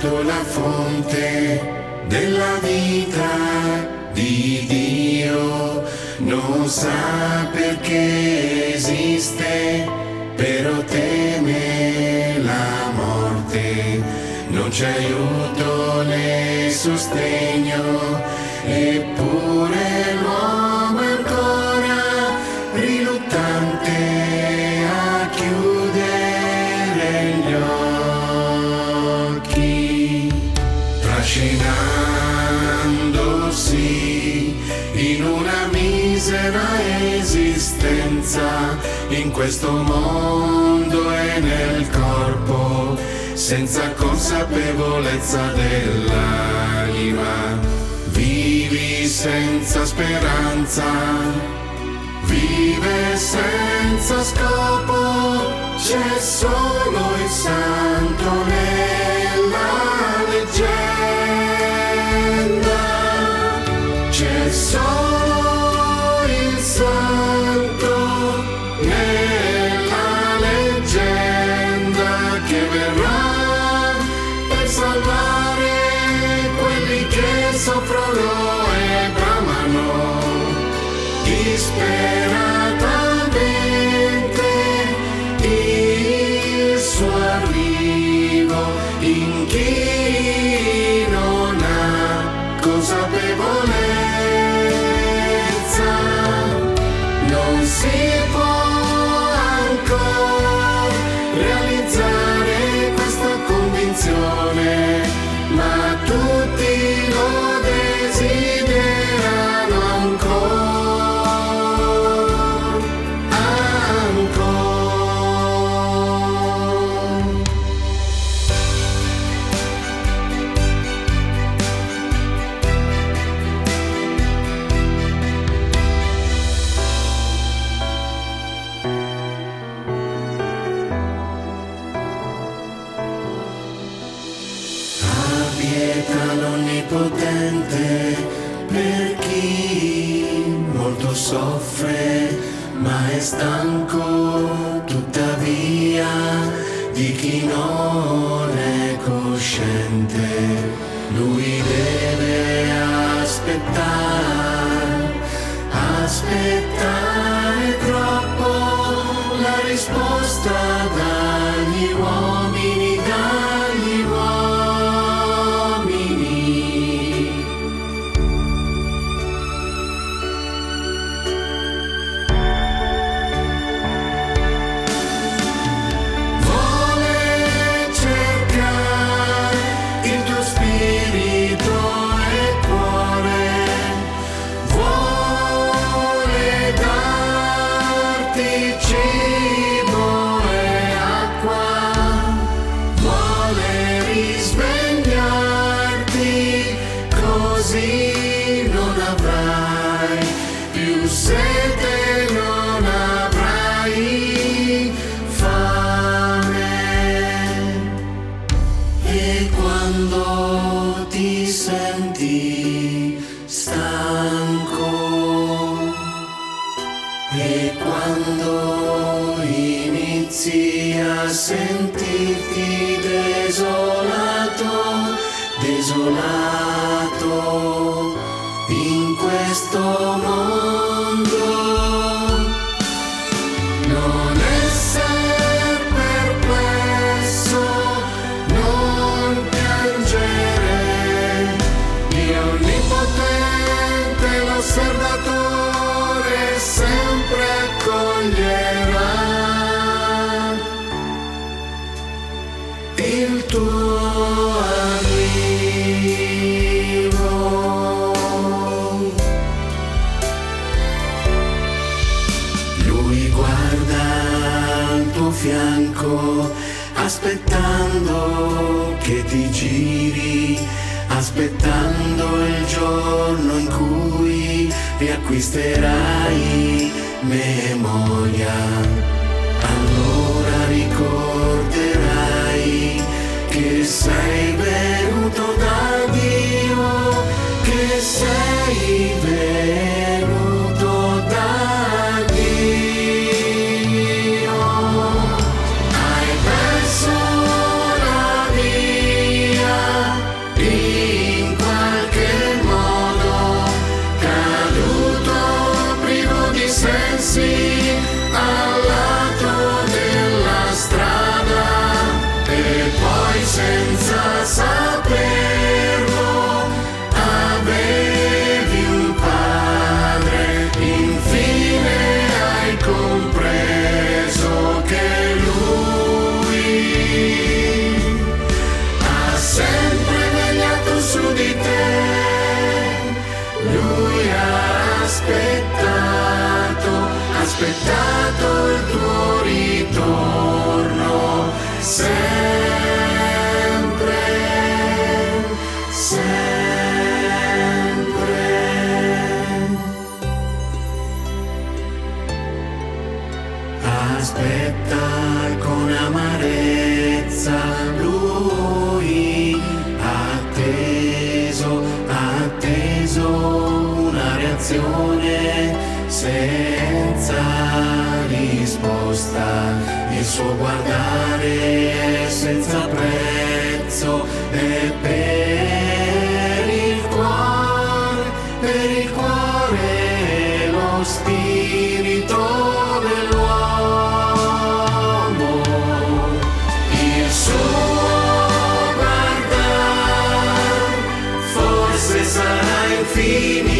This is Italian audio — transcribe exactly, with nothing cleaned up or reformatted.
cercato la fonte della vita di Dio, non sa perché esiste, però teme la morte, non c'è aiuto né sostegno, eppure l'uomo è ancora riluttante a chiudere gli occhi, trascinandosi in una misera esistenza, in questo mondo e nel corpo, senza consapevolezza dell'anima. Vivi senza speranza, vive senza scopo, c'è solo il santo nella leggenda, c'è solo il santo nella leggenda che verrà per salvare quelli che soffrono e bramano disperatamente il suo arrivo, in chi non ha consapevolezza non si può ancora realizzare questa convinzione, ma tutti lo desiderano ancora. Pietà l'Onnipotente per chi molto soffre ma è stanco tuttavia di chi non è cosciente. Lui deve aspettare, aspettare troppo la risposta dagli uomini, dagli uomini. Così non avrai più sete, non avrai fame. E quando ti senti stanco, e quando inizi a sentirti desolato, desolato in questo mondo, non esser perplesso, non piangere, Dio Onnipotente, l'osservatore sempre accoglierà il tuo arrivo. Lui guarda al tuo fianco, aspettando che ti giri, aspettando il giorno in cui riacquisterai memoria. Allora ricorderai che sei venuto da Dio, che sei venuto da Dio. Hai perso la via aspettato, aspettato il tuo ritorno, sempre, sempre. Aspetta con amarezza lui, atteso, atteso una reazione senza risposta, il suo guardare è senza prezzo e per il cuore, per il cuore lo spirito dell'uomo, il suo guardare forse sarà infinito.